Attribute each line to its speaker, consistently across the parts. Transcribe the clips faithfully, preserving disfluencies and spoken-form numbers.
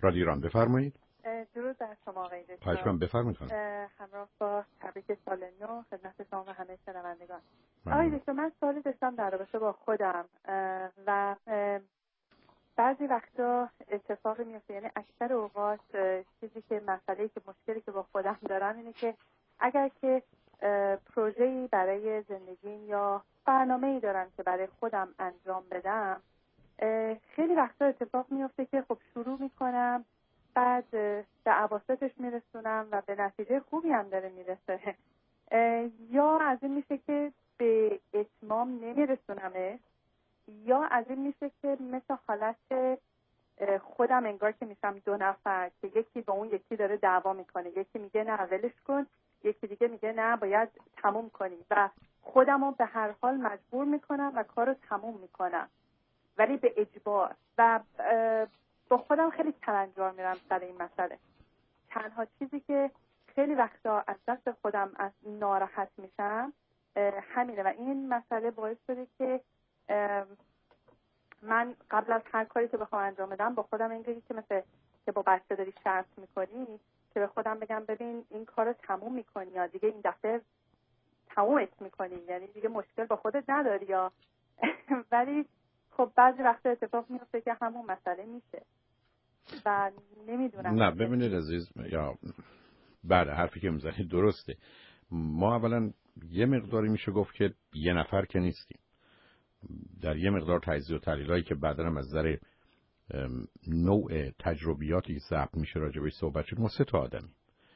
Speaker 1: رادیو ایران بفرمایید.
Speaker 2: درود بر شما آقای دکتر.
Speaker 1: خواهش می‌کنم بفرمایید.
Speaker 2: همراه با تبریک سال نو خدمت شما و همه شنوندگان. آقای دکتر من سوالی داشتم در رابطه با خودم و بعضی وقتا اتفاقی میفته، یعنی اکثر اوقات چیزی که مسئله‌ای که مشکلی که با خودم دارم اینه که اگر که پروژه‌ای برای زندگیم یا برنامه‌ای دارم که برای خودم انجام بدم، خیلی وقتا اتفاق میفته که خب شروع میکنم، بعد به اواسطش میرسونم و به نتیجه خوبی هم داره میرسه، یا از این میشه که به اتمام نمیرسونمه، یا از این میشه که مثل حالت خودم انگار که میشم دو نفر که یکی با اون یکی داره دعوا میکنه، یکی میگه نه ولش کن، یکی دیگه میگه نه باید تموم کنی و خودم رو به هر حال مجبور میکنم و کار رو تموم میکنم ولی به اجبار و با خودم خیلی تنجار میرم سر این مسئله. تنها چیزی که خیلی وقتا از دست خودم از ناراحت میشم همینه و این مسئله باعث شده که من قبل از هر کاری که بخوام انجام بدم با خودم اینجوری که مثل که با بچه داری شرط میکنی که به خودم بگم ببین این کار رو تموم میکنی یا دیگه این دفعه تمومش میکنی، یعنی دیگه مشکل با خودت نداری یا ولی خب بعضی وقتا اتفاق میفته که همون مسئله میشه و نمیدونم.
Speaker 1: نه ببینید عزیز، یا بعد حرفی که میزنید درسته. ما اولا یه مقداری میشه گفت که یه نفر که نیستیم. در یه مقدار تجزیه و تحلیلایی که بعداً هم از نظر نوع تجربیاتی ضبط میشه راجع بهش صحبت شد، ما سه تا آدمیم.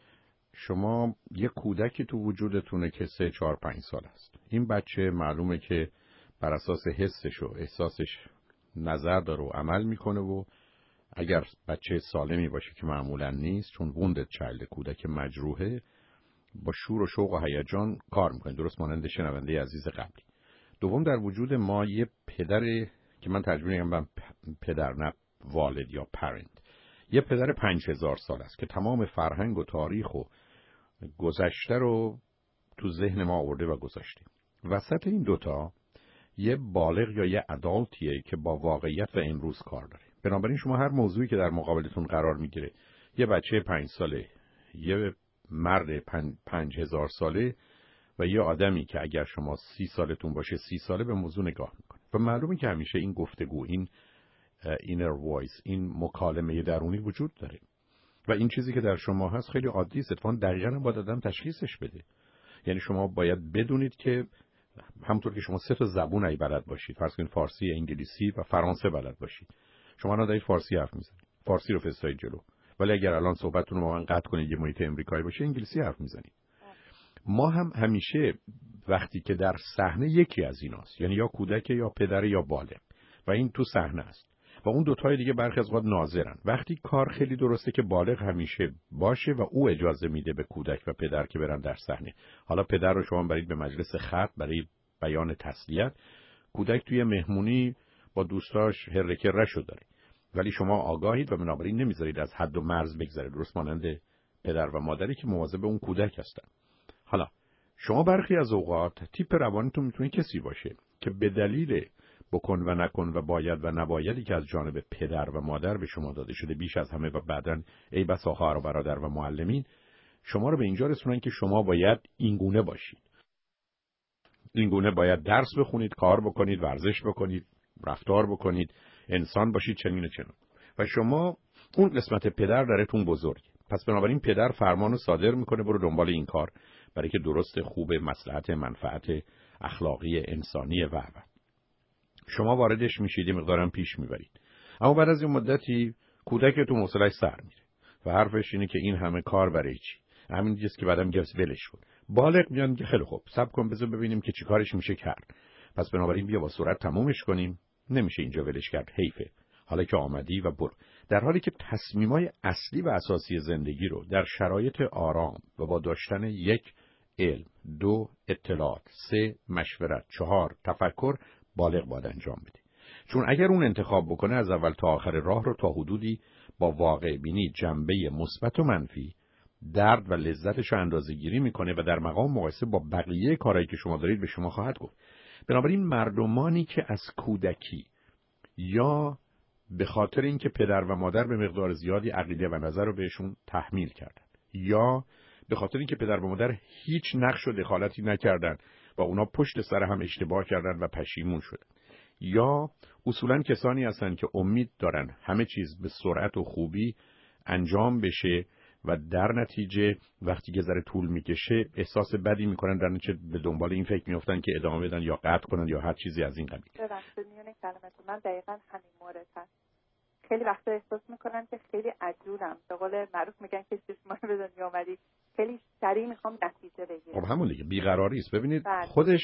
Speaker 1: شما یه کودکی تو وجودتونه که سه چهار پنج سال است. این بچه معلومه که بر اساس حسش و احساسش نظر داره و عمل میکنه و اگر بچه سالمی باشه که معمولا نیست، چون wounded child کودک مجروحه، با شور و شوق و هیجان کار میکنه، درست مانند شنونده عزیز قبلی. دوم در وجود ما یه پدر که من ترجمه میگم پدر نه والد یا پرنت، یه پدر پنج هزار سال است که تمام فرهنگ و تاریخ و گذشته رو تو ذهن ما آورده و گذاشته. وسط این دوتا یه بالغ یا یه ادالتیه که با واقعیت و امروز کار داره. بنابراین شما هر موضوعی که در مقابلتون قرار میگیره، یه بچه پنج ساله، یه مرد پنج, پنج هزار ساله و یه آدمی که اگر شما سی سالتون باشه سی ساله به موضوع نگاه میکنه و معلومه که همیشه این گفتگو، این اینر وایس، این مکالمه درونی وجود داره و این چیزی که در شما هست خیلی عادی است. اتفاقاً دقیقاً باید آدم تشخیصش بده. یعنی شما باید بدونید که همونطور که شما سه تا زبون ای بلد باشید، فرض کنید فارسی، انگلیسی و فرانسه بلد باشید، شما الان دارید فارسی حرف میزنید، فارسی رو فرستادید جلو، ولی اگر الان صحبتتون رو با من قطع کنید یه محیط امریکایی باشه انگلیسی حرف میزنید. ما هم همیشه وقتی که در صحنه یکی از ایناست، یعنی یا کودک یا پدر یا بالغ و این تو صحنه است و اون دوتای دیگه برخی از اوقات ناظرن، وقتی کار خیلی درسته که بالغ همیشه باشه و او اجازه میده به کودک و پدر که برن در صحنه. حالا پدر رو شما برید به مجلس خط برای بیان تسلیت، کودک توی مهمونی با دوستاش هرکه رشو داره، ولی شما آگاهید و بنابراین نمیذارید از حد و مرز بگذره، درست مانند پدر و مادری که مواظب اون کودک هستن. حالا شما برخی از اوقات تیپ روانیتون میتونه کسی باشه که به دلیل بکن و نکن و باید و نبایدی که از جانب پدر و مادر به شما داده شده بیش از همه و بعدن ای بسا خواهر و برادر و معلمین شما رو به اینجا رسونن که شما باید اینگونه باشید، اینگونه باید درس بخونید، کار بکنید، ورزش بکنید، رفتار بکنید، انسان باشید، چنین و چنین. و شما اون قسمت پدر درتون بزرگه، پس بنابراین پدر فرمانو صادر میکنه برو دنبال این کار برای که درست، خوب، مصلحت، منفعت اخلاقی انسانی و و شما واردش میشید، مقدارم پیش میبرید. اما بعد از این مدتی کودکتون حوصله‌اش سر میره و حرفش اینه که این همه کار برای چی؟ همین چیزی که بعدم گفت ولش کن. بالغ میگن که خیلی خوب صبر کن بذار ببینیم که چیکارش میشه کرد. پس بنابراین بیا با سرعت تمومش کنیم. نمیشه اینجا ولش کرد، حیفه. حالا که آمدی و برو. در حالی که تصمیمای اصلی و اساسی زندگی رو در شرایط آرام و با داشتن یک علم، دو اطلاعات، سه مشورت، چهار تفکر بالغ باید انجام بده. چون اگر اون انتخاب بکنه از اول تا آخر راه رو تا حدودی با واقع بینی، جنبه مثبت و منفی، درد و لذتش رو اندازه‌گیری میکنه و در مقام مقایسه با بقیه کارهایی که شما دارید به شما خواهد گفت. بنابراین مردمانی که از کودکی یا به خاطر اینکه پدر و مادر به مقدار زیادی عقیده و نظر رو بهشون تحمیل کردن، یا به خاطر اینکه پدر و مادر هیچ نقش و دخالتی نکردن و اونا پشت سر هم اشتباه کردن و پشیمون شدن، یا اصولاً کسانی هستن که امید دارن همه چیز به سرعت و خوبی انجام بشه و در نتیجه وقتی که ذره طول میکشه احساس بدی میکنن، در نتیجه به دنبال این فکر میافتن که ادامه بدن یا قطع کنن یا هر چیزی از این قبیل.
Speaker 2: ببخشید میونه کلمتون، من دقیقاً همین مورد هست. خیلی وقتا احساس میکنن که خیلی عجولم، به قول معروف میگن که چشمای به دنیا اومدی، خیلی سریع میخوام نتیجه بگیرم.
Speaker 1: خب همون دیگه بیقراری است. ببینید
Speaker 2: بله.
Speaker 1: خودش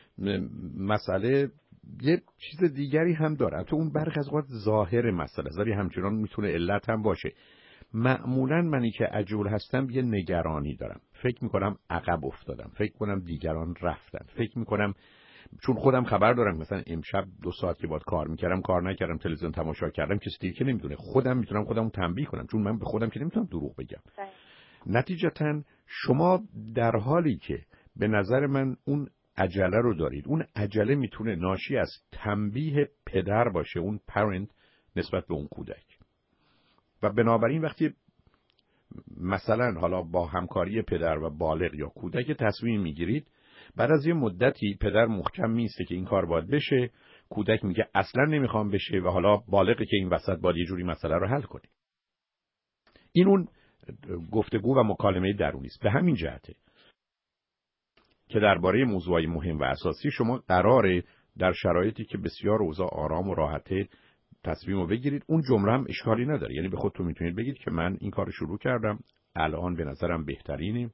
Speaker 1: مسئله یه چیز دیگری هم داره، تو اون برخی از اوقات ظاهر مسئله ولی همچنان میتونه علت هم باشه. معمولاً منی که عجول هستم یه نگرانی دارم، فکر میکنم عقب افتادم، فکر کنم دیگران رفتن، فکر میکنم چون خودم خبر دارم مثلا امشب دو ساعت که باید کار میکردم کار نکردم، تلویزیون تماشا کردم، کسی دیگه که نمیدونه، خودم میتونم خودمو تنبیه کنم چون من به خودم که نمیتونم دروغ بگم. نتیجتاً شما در حالی که به نظر من اون عجله رو دارید، اون عجله میتونه ناشی از تنبیه پدر باشه، اون پرنت نسبت به اون کودک، و بنابراین وقتی مثلا حالا با همکاری پدر و بالغ یا کودک تصمیم میگیرید، بعد از یه مدتی پدر محکم میسته که این کار باید بشه، کودک میگه اصلا نمیخوام بشه و حالا بالغی که این وسط باید یه جوری مسئله رو حل کنه. این اون گفتگو و مکالمه درونی است. به همین جهته که درباره موضوعی مهم و اساسی شما قراره در شرایطی که بسیار اوضاع آرام و راحته تصمیم رو بگیرید. اون جمله هم اشکالی نداره، یعنی به خودتون میتونید بگید که من این کار شروع کردم، الان به نظرم بهترینه،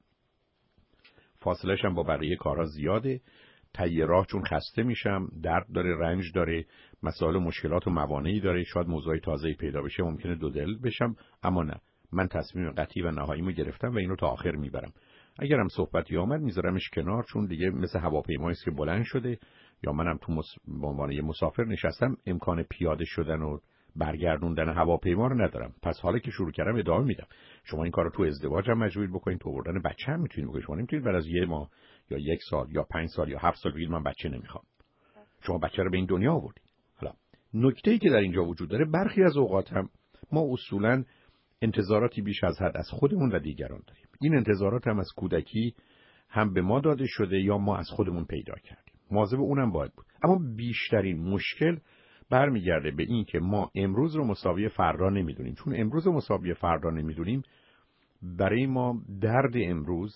Speaker 1: فاصله‌ش هم با بقیه کارها زیاده، طی راه چون خسته میشم، درد داره، رنج داره، مسائل و مشکلات و موانعی داره، شاید موضوعی تازه‌ای پیدا بشه، ممکنه دو دل بشم، اما نه، من تصمیم قطعی و نهاییمو گرفتم و اینو تا آخر میبرم. اگرم صحبتی آمد میذارمش کنار، چون دیگه مثل هواپیمایی است که بلند شده یا منم تو مس... به عنوان یه مسافر نشستم، امکان پیاده شدن و برگردوندن هواپیما رو ندارم، پس حالا که شروع کردم ادامه میدم. شما این کارو تو ازدواج هم مجبور بکنید، تو آوردن بچه هم میتونید بکنید. شما نمیتونید بعد از یه ماه یا یک سال یا پنج سال یا هفت سال بگید من بچه نمیخوام. شما بچه رو به این دنیا آوردید. حالا نکته‌ای که در اینجا وجود داره، برخی از اوقات هم ما اصولاً انتظاراتی بیش از حد از خودمون و دیگران داریم. این انتظارات هم از کودکی هم به ما داده شده یا ما از خودمون پیدا کردیم. مواظب اونم باید بود. اما بیشترین مشکل برمیگرده به این که ما امروز رو مساوی فردا نمیدونیم. چون امروز رو مساوی فردا نمیدونیم، برای ما درد امروز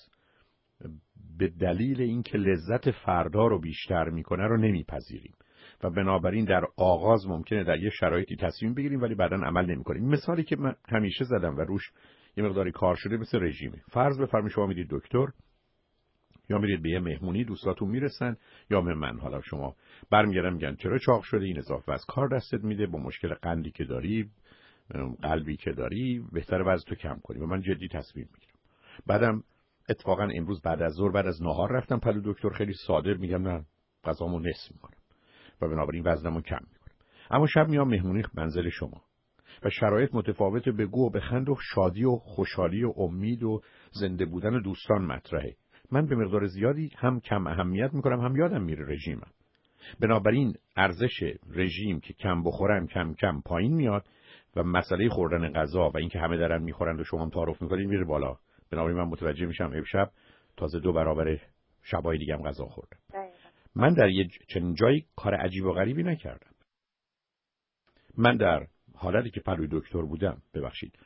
Speaker 1: به دلیل اینکه لذت فردا رو بیشتر میکنه رو نمیپذیریم و بنابراین در آغاز ممکنه در یه شرایطی تصمیم بگیریم ولی بعداً عمل نمی‌کنیم. مثالی که من همیشه زدم و روش یه مقداری کار شده مثل رژیمه. فرض بفرمایید شما میرید دکتر یا میرید به یه مهمونی، دوستاتون میرسن یا به من، حالا شما برمیگردن میگن چرا چاق شده، این اضافه از کار دستت میده، با مشکل قندی که داری، قلبی که داری، بهتره وزن تو کم کنی. و من جدی تصمیم میگیرم. بعدم اتفاقا امروز بعد از ظهر بعد از نهار رفتم پلو دکتر، خیلی ساده میگم نه غذامو نصف میکنم و بنابراین وزنمو کم میکنم. اما شب میام مهمونی منزل شما و شرایط متفاوت، بگو و بخند و شادی و خوشحالی و امید و زنده بودن دوستان مطرحه. من به مقدار زیادی هم کم اهمیت میکنم، هم یادم میره رژیمم. بنابراین ارزش رژیم که کم بخورم کم کم پایین میاد و مسئله خوردن غذا و اینکه همه دارن میخورن و شما هم تعارف میکنید میره بالا. بنابراین من متوجه میشم امشب تازه دو برابر شبای دیگه هم غذا خوردم. من در یه چنین جایی کار عجیب و غریبی نکردم. من در حالتی که پلوی دکتر بودم، ببخشید،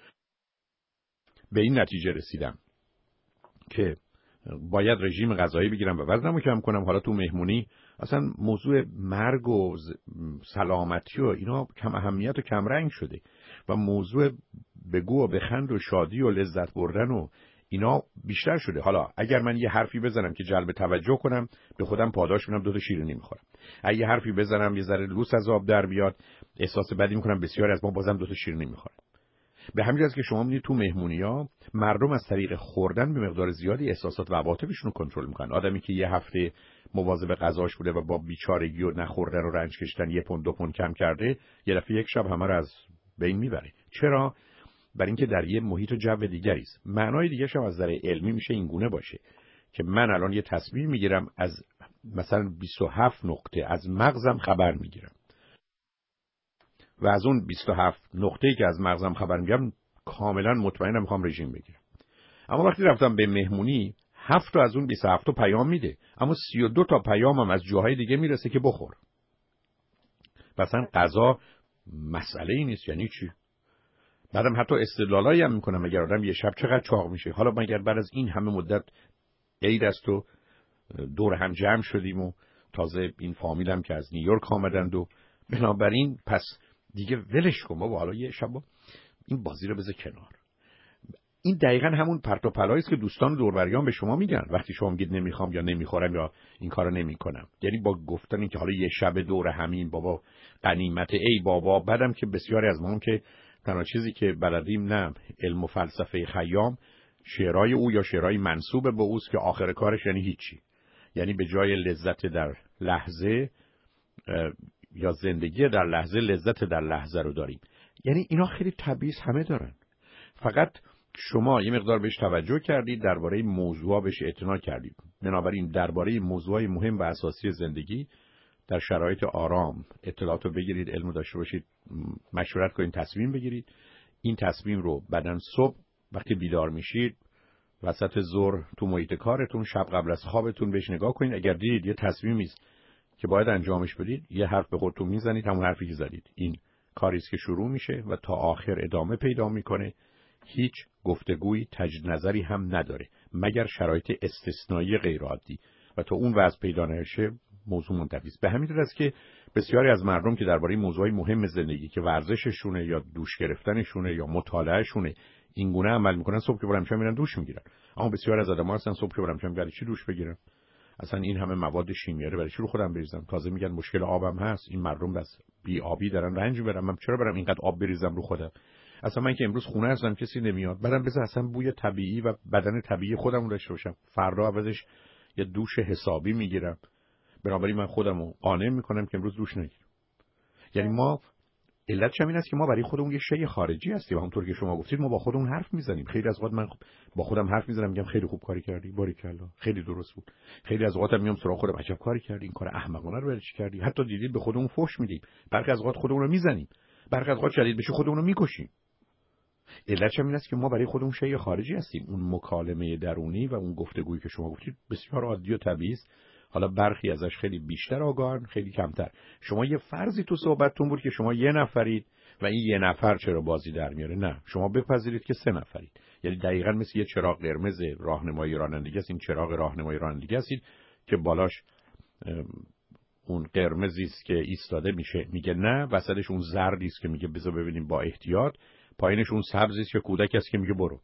Speaker 1: به این نتیجه رسیدم که باید رژیم غذایی بگیرم و وزنمو کم کنم. حالا تو مهمونی اصلا موضوع مرگ و سلامتی و اینا کم اهمیت و کم رنگ شده و موضوع بگو و بخند و شادی و لذت بردن و اینا بیشتر شده. حالا اگر من یه حرفی بزنم که جلب توجه کنم، به خودم پاداش میدم، دو تا شیرینی میخورم. اگه یه حرفی بزنم یه ذره لوس از آب در بیاد، احساس بدی میکنم، بسیار از ما بازم دو تا شیرینی میخورم. به همین جهت که شما می‌بینید تو مهمونی‌ها مردم از طریق خوردن به مقدار زیادی احساسات و عواطفشون رو کنترل میکنن. آدمی که یه هفته مواظب غذاش بوده و با بیچارگی و نخوردن و رنج کشیدن یه پوند دو پوند کم کرده، یه دفعه یک شب همه رو از بین میبره. چرا؟ برای اینکه در یه محیط و جو دیگری است. معنای دیگه‌ش هم از نظر علمی میشه این گونه باشه که من الان یه تصمیم میگیرم، از مثلا بیست و هفت نقطه از مغزم خبر میگیرم و از اون بیست و هفت نقطه‌ای که از مغزم خبر میگم کاملا مطمئنم میخوام رژیم بگیرم. اما وقتی رفتم به مهمونی هفت تا از اون بیست و هفت تا پیام میده، اما سی و دو تا پیامم از جاهای دیگه میرسه که بخور. مثلا غذا مسئله ای نیست. یعنی چی؟ بعدم حتی استدلالایی هم میکنم اگر آدم یه شب چقدر چاق میشه. حالا مگر بعد از این همه مدت عید است و دور هم جمع شدیم و تازه این فامیلم که از نیویورک آمدند و بنابراین پس دیگه ولش کن بابا، حالا یه شب این بازی رو بذار کنار. این دقیقاً همون پرت و پلایی است که دوستان دور و بریان به شما میگن وقتی شما میگید نمیخوام یا نمیخورم یا این کارو نمیکنم. یعنی با گفتن این که حالا یه شب دور همین بابا غنیمت، ای بابا. بعدم که بسیاری از ما هم که تنها چیزی که بلدیم نه علم و فلسفه خیام، شعرهای او یا شعرهای منسوب به اوست که آخر کارش یعنی هیچی. یعنی به جای لذت در لحظه یا زندگی در لحظه، لذت در لحظه رو داریم. یعنی اینا خیلی طبیعی همه دارن، فقط شما یه مقدار بهش توجه کردید، درباره موضوعا بهش اعتنا کردید. بنابراین درباره موضوعای مهم و اساسی زندگی در شرایط آرام اطلاعات رو بگیرید، علم داشته باشید، مشورت کنید، تصمیم بگیرید. این تصمیم رو بعدن صبح وقتی بیدار میشید وسط ظهر تو محیط کارتون، شب قبل از خوابتون بهش نگاه کنید. اگر دیدید یه تصمیمی است که باید انجامش بدید، یه حرف به خودتون میزنید، همون حرفی که زدید. این کاری است که شروع میشه و تا آخر ادامه پیدا میکنه. هیچ گفتگویی، تجدید نظری هم نداره مگر شرایط استثنایی غیر عادی و تا اون وضع پیدا نشه موضوع منتفی است. به همین دلیل است که بسیاری از مردم که درباره موضوعی مهم زندگی که ورزششونه یا دوش گرفتنشونه یا مطالعهشونه این گونه عمل میکنن، صبح که برن میشن میرن دوش میگیرن. اما بسیار از آدم‌ها هستن صبح که برن میشن برای چی دوش بگیرن؟ اصلا این همه مواد شیمیایی برای چی رو خودم بریزم؟ تازه میگن مشکل آبم هست. این مردم بس بی آبی دارن رنج میبرن، من چرا برم اینقدر آب بریزم رو خودم؟ اصلا من که امروز خونه هستم کسی نمیاد، بعدم بذار اصلا بوی طبیعی و بدن طبیعی خودم رو داشته باشم، فردا عوضش یه دوش حسابی میگیرم. بنابراین من خودم رو قانع میکنم که امروز دوش نگیرم. یعنی ما علتش همین است که ما برای خودمون یه شی خارجی هستیم. همونطور که شما گفتید ما با خودمون حرف میزنیم. خیلی از وقت من با خودم حرف میزنم میگم خیلی خوب کاری کردی، باریکلا، خیلی درست بود. خیلی از وقت میام سراغ خودم عجب کاری کردی، این کار احمقانه رو برای چی کردی. حتی دیدید به خودمون فحش میدیم. برخی از وقت خودمون رو میزنیم، برخی از وقت شدید بشه خودمون رو میکشیم. علتش همین است که ما برای خودمون شی خارجی هستیم. اون مکالمه درونی و اون گفتگویی که شما گفتید بسیار عادی و طبیعی است. حالا برخی ازش خیلی بیشتر آگاهن، خیلی کمتر. شما یه فرضی تو صحبتتون بود که شما یه نفرید و این یه نفر چرا بازی در میاره. نه، شما بپذیرید که سه نفرید. یعنی دقیقاً مثل یه چراغ قرمز راهنمایی رانندگی است. این چراغ راهنمایی رانندگی است که بالاش اون قرمزی است که ایستاده میشه میگه نه، وسطش اون زردی است که میگه بذار ببینیم با احتیاط، پایینش اون سبزی است که کودک است که میگه برو.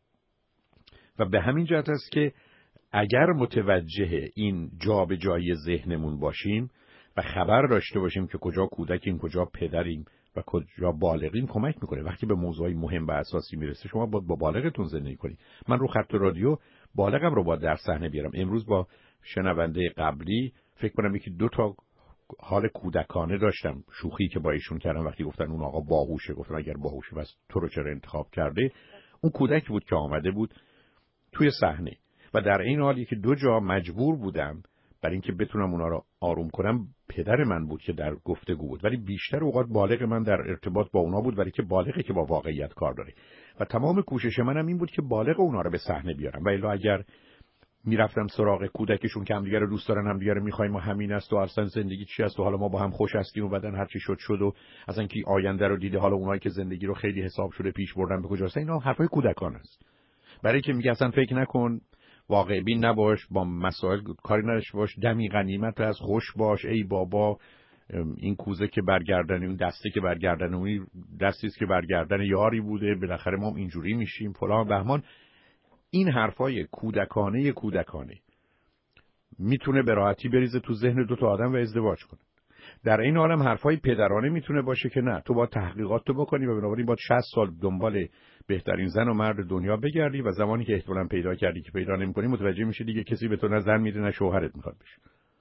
Speaker 1: و به همین جهت است که اگر متوجه این جابجایی ذهنمون باشیم و خبر داشته باشیم که کجا کودکیم، کجا پدریم و کجا بالغیم، کمک میکنه. وقتی به موضوعی مهم و اساسی میرسه شما باید با بالغتون زندگی کنید. من رو خط رادیو بالغم رو باید در صحنه بیارم. امروز با شنونده قبلی فکر کنم یکی دو تا حال کودکانه داشتم، شوخی که با ایشون کردم وقتی گفتن اون آقا باهوشه. گفتم اگر باهوشه بس تو رو چرا انتخاب کرده؟ اون کودک بود که آمده بود توی صحنه و در این حالی که دو جا مجبور بودم برای اینکه بتونم اونا رو آروم کنم، پدر من بود که در گفتگو بود، ولی بیشتر اوقات بالغ من در ارتباط با اونا بود، ولی که بالغی که با واقعیت کار داره. و تمام کوشش منم این بود که بالغ اونا رو به صحنه بیارم. و الا اگر میرفتم سراغ کودکشون که همدیگه رو دوست دارن، همدیگه رو میخوایم و همین است و اصلا زندگی چی است و حالا ما با هم خوش هستیم و بعدن هر چی شد شد و اصلا کی آینده رو دیده، حالا اونایی که زندگی رو خیلی حساب شده پیش بردن به کجاست، اینا حرفای کودکان است. برای که میگه اصلا فکر نکن، واقع بین نباش، با مسائل کاری نداشته باش، دمی غنیمت از خوش باش، ای بابا این کوزه که برگردن، این دسته که برگردن، اون دستی است که برگردن یاری بوده، بالاخره ما اینجوری میشیم فلان بهمان. این حرفای کودکانه کودکانه میتونه به راحتی بریزه تو ذهن دو تا آدم و ازدواج کنه. در این عالم حرفای پدرانه میتونه باشه که نه، تو باید تحقیقات تو بکنی و بنابراین باید شصت سال دنبال بهترین زن و مرد دنیا بگردی و زمانی که احتمالاً پیدا کردی که پیدا نمی‌کنی متوجه میشی دیگه کسی به تو نه زن میده نه شوهرت میخواد بشه.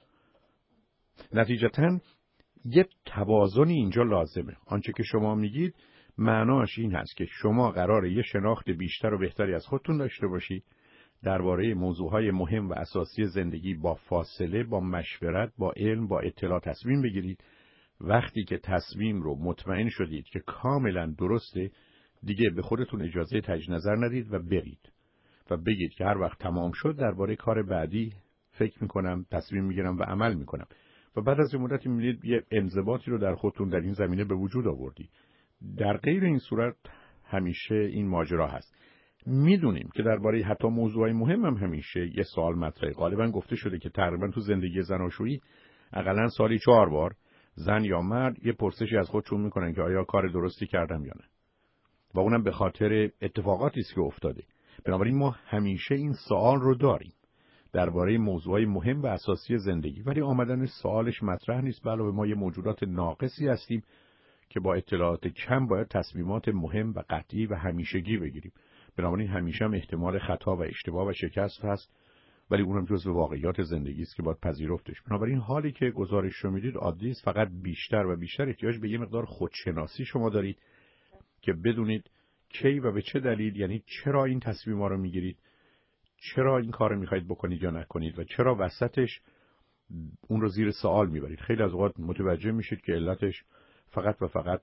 Speaker 1: نتیجتاً یه توازنی اینجا لازمه. آنچه که شما میگید معناش این هست که شما قراره یه شناخت بیشتر و بهتری از خودتون داشته باشید درباره موضوعهای مهم و اساسی زندگی، با فاصله، با مشورت، با علم، با اطلاع تصمیم بگیرید وقتی که تصمیم رو مطمئن شدید که کاملا درسته، دیگه به خودتون اجازه تجدید نظر ندید و برید و بگید که هر وقت تمام شد درباره کار بعدی فکر میکنم، تصمیم میگیرم و عمل میکنم. و بعد از این مدتی میبینید یه انضباطی رو در خودتون در این زمینه به وجود آوردید. در غیر این صورت همیشه این ماجرا هست. میدونیم که درباره حتی موضوعای مهم هم همیشه یه سوال مطرحه. غالبا گفته شده که تقریبا تو زندگی زناشویی حداقل سالی چهار بار زن یا مرد یه پرسشی از خودشون میکنن که آیا کار درستی کردم یا نه، و اونم به خاطر اتفاقاتی است که افتاده. بنابراین ما همیشه این سوال رو داریم درباره موضوعای مهم و اساسی زندگی، ولی آمدن سوالش مطرح نیست. علاوه ما یه موجودات ناقصی هستیم که با اطلاعات کم باید تصمیمات مهم و قطعی و همیشگی بگیریم. بنابراین همیشه هم احتمال خطا و اشتباه و شکست هست، ولی اونم جزو واقعیات زندگی است که باید پذیرفتش. بنابراین حالی که گزارش رو میدید عادی است، فقط بیشتر و بیشتر احتیاج به یه مقدار خودشناسی شما دارید که بدونید کی و به چه دلیل، یعنی چرا این تصمیم‌ها رو میگیرید، چرا این کار رو میخواید بکنید یا نکنید و چرا وسطش اون رو زیر سوال میبرید. خیلی از اوقات متوجه میشید که علتش فقط و فقط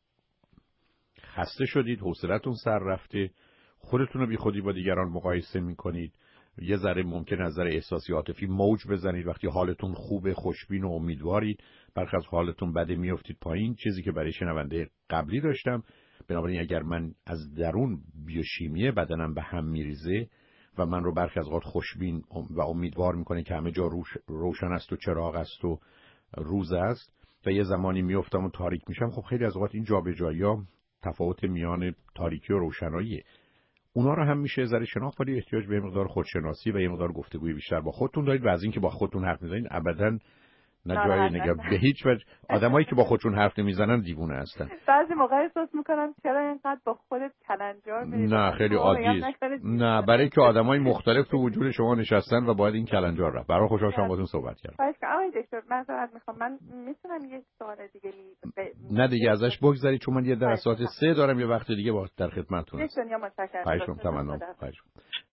Speaker 1: خسته شدید، حوصلتون سر رفته، خودتون رو بی خودی با دیگران مقایسه میکنید، یه ذره ممکن از نظر احساسی عاطفی موج بزنید. وقتی حالتون خوبه، خوشبین و امیدوارید، برخلاف حالتون بده میافتید پایین، چیزی که برای شنونده قبلی داشتم. بنابراین اگر من از درون بیوشیمی بدنم به هم میریزه و من رو برخی از اوقات خوشبین و امیدوار میکنه که همه جا روش روشن است و چراغ است و روز است، و یه زمانی میافتم و تاریک میشم، خب خیلی از اوقات این جابجایی‌ها تفاوت میان تاریکی و روشناییه. اونا رو هم میشه ذره شناخت، ولی احتیاج به مقدار خودشناسی و یه مقدار گفتگوی بیشتر با خودتون دارید. و از این که با خودتون حرف میزنید ابداً نه جای نگه به هیچ وجه. آدمایی که با خودشون حرف نمیزنن دیوونه هستن.
Speaker 2: بعضی موقع احساس میکنم چرا اینقدر با خودت کلنجار میری.
Speaker 1: نه خیلی عادی است. نه، برای که آدمای مختلف تو وجود شما نشستن و باید این کلنجار رفت. برای خوشحال شدم باهاتون صحبت کردم.
Speaker 2: خواهش می‌کنم آقای دکتر، معذرت میخوام، من میتونم یک سوال دیگه ب...
Speaker 1: نه دیگه ازش بگذرید، چون من یه در ساعت سه دارم، یه وقت دیگه با در خدمتتون
Speaker 2: هستم. دنیا متشکرم.
Speaker 1: خواهش می‌کنم. تمام. خواهش می‌کنم.